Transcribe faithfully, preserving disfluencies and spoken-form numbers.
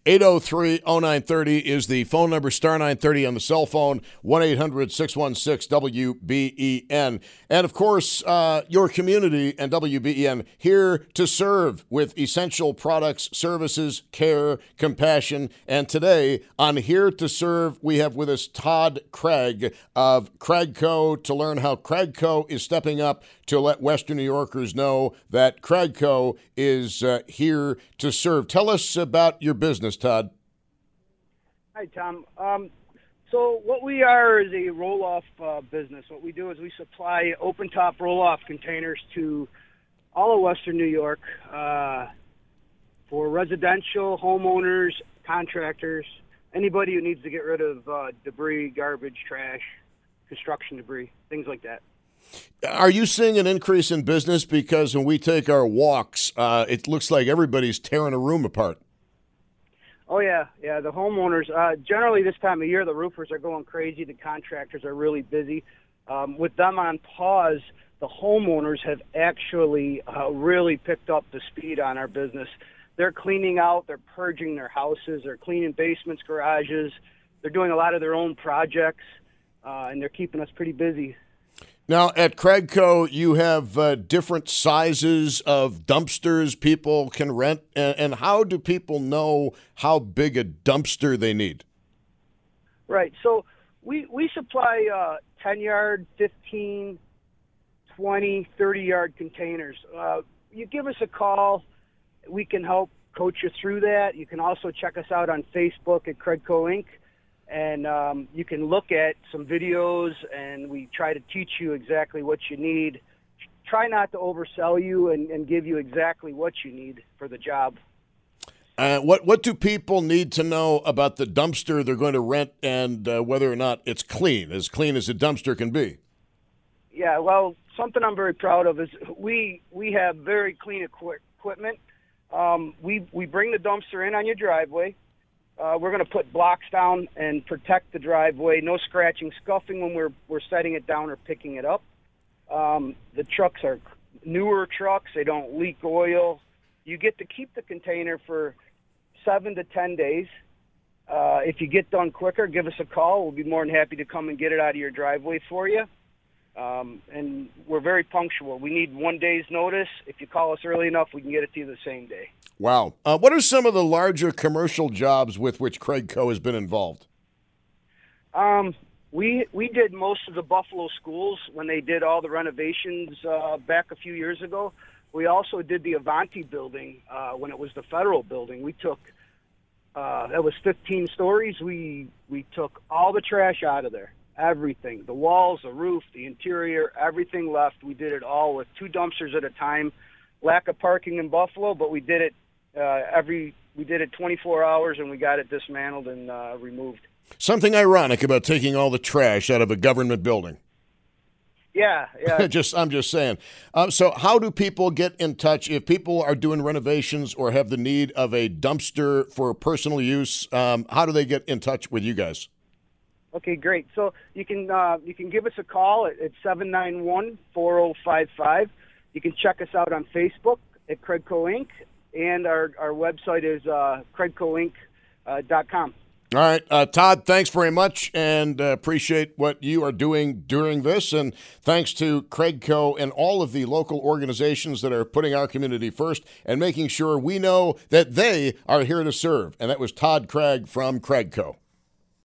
eight oh three oh nine thirty is the phone number, star nine thirty on the cell phone, one eight hundred six one six W B E N. And, of course, uh, your community and W B E N here to serve with essential products, services, care, compassion. And today on Here to Serve, we have with us Todd Craig of Cragco to learn how Cragco is stepping up to let Western New Yorkers know that Cragco is uh, here to serve. Tell us about your business, Todd. Hi, Tom. Um, so what we are is a roll-off uh, business. What we do is we supply open-top roll-off containers to all of Western New York uh, for residential, homeowners, contractors, anybody who needs to get rid of uh, debris, garbage, trash, construction debris, things like that. Are you seeing an increase in business? Because when we take our walks, uh, it looks like everybody's tearing a room apart. Oh, yeah. Yeah, the homeowners, uh, generally this time of year, the roofers are going crazy. The contractors are really busy. Um, with them on pause, the homeowners have actually uh, really picked up the speed on our business. They're cleaning out, they're purging their houses, they're cleaning basements, garages. They're doing a lot of their own projects, uh, and they're keeping us pretty busy. Now, at Cragco, you have uh, different sizes of dumpsters people can rent. And, and how do people know how big a dumpster they need? Right. So we, we supply uh, ten-yard, fifteen, twenty, thirty-yard containers. Uh, you give us a call. We can help coach you through that. You can also check us out on Facebook at Cragco Incorporated. And um, you can look at some videos, and we try to teach you exactly what you need. Try not to oversell you and, and give you exactly what you need for the job. Uh, what what do people need to know about the dumpster they're going to rent, and uh, whether or not it's clean, as clean as a dumpster can be? Yeah, well, something I'm very proud of is we we have very clean equi- equipment. Um, we we bring the dumpster in on your driveway. Uh, we're going to put blocks down and protect the driveway. No scratching, scuffing when we're we're setting it down or picking it up. Um, the trucks are newer trucks. They don't leak oil. You get to keep the container for seven to ten days. Uh, if you get done quicker, give us a call. We'll be more than happy to come and get it out of your driveway for you. Um, and we're very punctual. We need one day's notice. If you call us early enough, we can get it to you the same day. Wow. Uh, what are some of the larger commercial jobs with which Cragco has been involved? Um, we we did most of the Buffalo schools when they did all the renovations uh, back a few years ago. We also did the Avanti building uh, when it was the federal building. We took, uh, that was fifteen stories. We, we took all the trash out of there. Everything, the walls, the roof, the interior, everything left. We did it all with two dumpsters at a time. Lack of parking in Buffalo, but we did it uh, every. We did it twenty-four hours, and we got it dismantled and uh, removed. Something ironic about taking all the trash out of a government building. Yeah, yeah. just I'm just saying. Uh, so, how do people get in touch if people are doing renovations or have the need of a dumpster for personal use? Um, how do they get in touch with you guys? Okay, great. So you can uh, you can give us a call at, at seven nine one, four oh five five. You can check us out on Facebook at Cragco Incorporated, and our, our website is uh, Cragco Inc dot com. All right, uh, Todd, thanks very much, and uh, appreciate what you are doing during this. And thanks to Cragco and all of the local organizations that are putting our community first and making sure we know that they are here to serve. And that was Todd Craig from Cragco.